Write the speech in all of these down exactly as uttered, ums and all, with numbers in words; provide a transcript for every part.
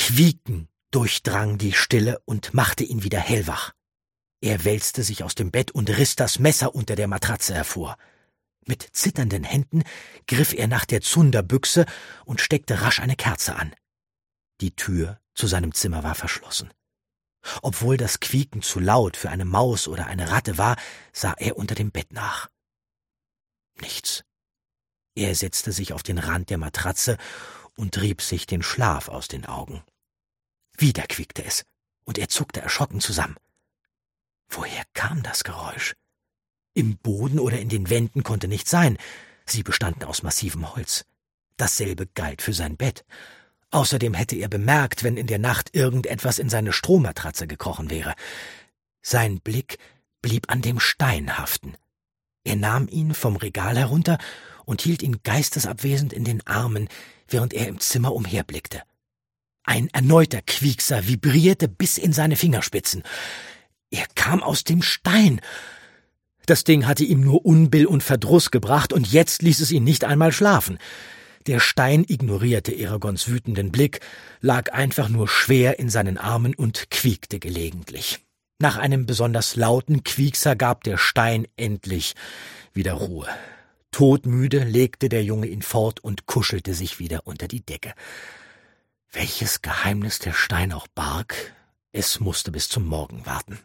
Quieken durchdrang die Stille und machte ihn wieder hellwach. Er wälzte sich aus dem Bett und riss das Messer unter der Matratze hervor. Mit zitternden Händen griff er nach der Zunderbüchse und steckte rasch eine Kerze an. Die Tür zu seinem Zimmer war verschlossen. Obwohl das Quieken zu laut für eine Maus oder eine Ratte war, sah er unter dem Bett nach. Nichts. Er setzte sich auf den Rand der Matratze und rieb sich den Schlaf aus den Augen. Wieder quiekte es, und er zuckte erschrocken zusammen. Woher kam das Geräusch? Im Boden oder in den Wänden konnte nichts sein. Sie bestanden aus massivem Holz. Dasselbe galt für sein Bett. Außerdem hätte er bemerkt, wenn in der Nacht irgendetwas in seine Strohmatratze gekrochen wäre. Sein Blick blieb an dem Stein haften. Er nahm ihn vom Regal herunter und hielt ihn geistesabwesend in den Armen, während er im Zimmer umherblickte. Ein erneuter Quiekser vibrierte bis in seine Fingerspitzen. Er kam aus dem Stein. Das Ding hatte ihm nur Unbill und Verdruss gebracht, und jetzt ließ es ihn nicht einmal schlafen. Der Stein ignorierte Eragons wütenden Blick, lag einfach nur schwer in seinen Armen und quiekte gelegentlich. Nach einem besonders lauten Quiekser gab der Stein endlich wieder Ruhe. Todmüde legte der Junge ihn fort und kuschelte sich wieder unter die Decke. Welches Geheimnis der Stein auch barg, es musste bis zum Morgen warten.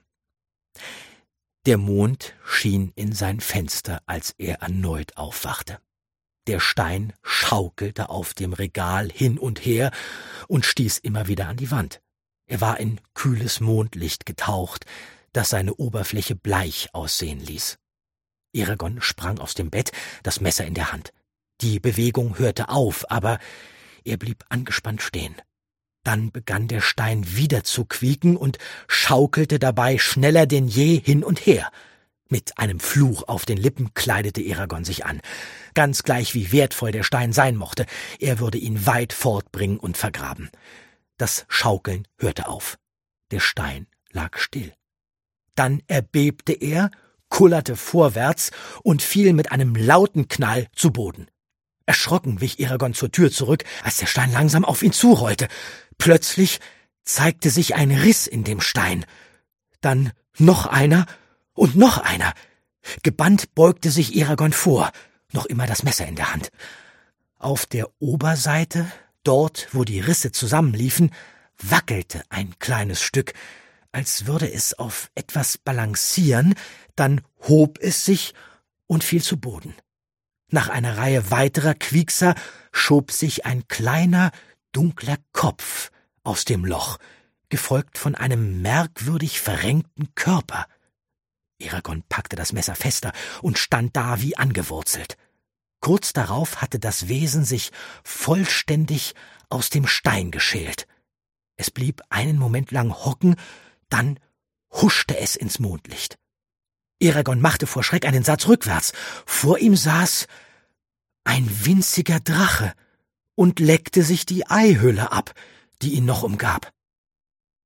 Der Mond schien in sein Fenster, als er erneut aufwachte. Der Stein schaukelte auf dem Regal hin und her und stieß immer wieder an die Wand. Er war in kühles Mondlicht getaucht, das seine Oberfläche bleich aussehen ließ. Eragon sprang aus dem Bett, das Messer in der Hand. Die Bewegung hörte auf, aber er blieb angespannt stehen. Dann begann der Stein wieder zu quieken und schaukelte dabei schneller denn je hin und her. Mit einem Fluch auf den Lippen kleidete Eragon sich an. Ganz gleich wie wertvoll der Stein sein mochte, er würde ihn weit fortbringen und vergraben. Das Schaukeln hörte auf. Der Stein lag still. Dann erbebte er, kullerte vorwärts und fiel mit einem lauten Knall zu Boden. Erschrocken wich Eragon zur Tür zurück, als der Stein langsam auf ihn zurollte. Plötzlich zeigte sich ein Riss in dem Stein. Dann noch einer und noch einer. Gebannt beugte sich Eragon vor, noch immer das Messer in der Hand. Auf der Oberseite, dort, wo die Risse zusammenliefen, wackelte ein kleines Stück, als würde es auf etwas balancieren, dann hob es sich und fiel zu Boden. Nach einer Reihe weiterer Quiekser schob sich ein kleiner, dunkler Kopf aus dem Loch, gefolgt von einem merkwürdig verrenkten Körper. Eragon packte das Messer fester und stand da wie angewurzelt. Kurz darauf hatte das Wesen sich vollständig aus dem Stein geschält. Es blieb einen Moment lang hocken, dann huschte es ins Mondlicht. Eragon machte vor Schreck einen Satz rückwärts. Vor ihm saß ein winziger Drache und leckte sich die Eihülle ab, die ihn noch umgab.